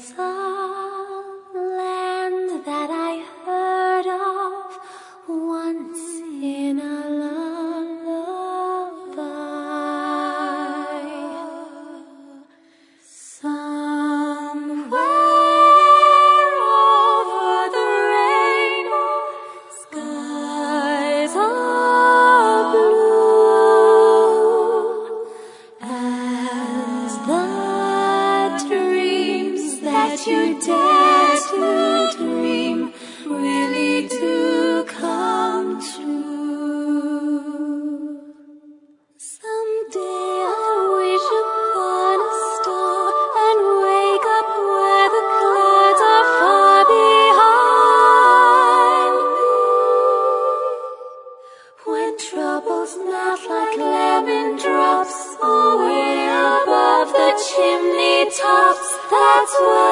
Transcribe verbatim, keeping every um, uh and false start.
There's a land that I heard of once in a lullaby. Somewhere over the rainbow, skies are blue, as the dreams that you dare to dream really do come true. Someday I'll wish upon a star and wake up where the clouds are far behind me, when troubles melt like lemon drops away above the chimney tops. That's where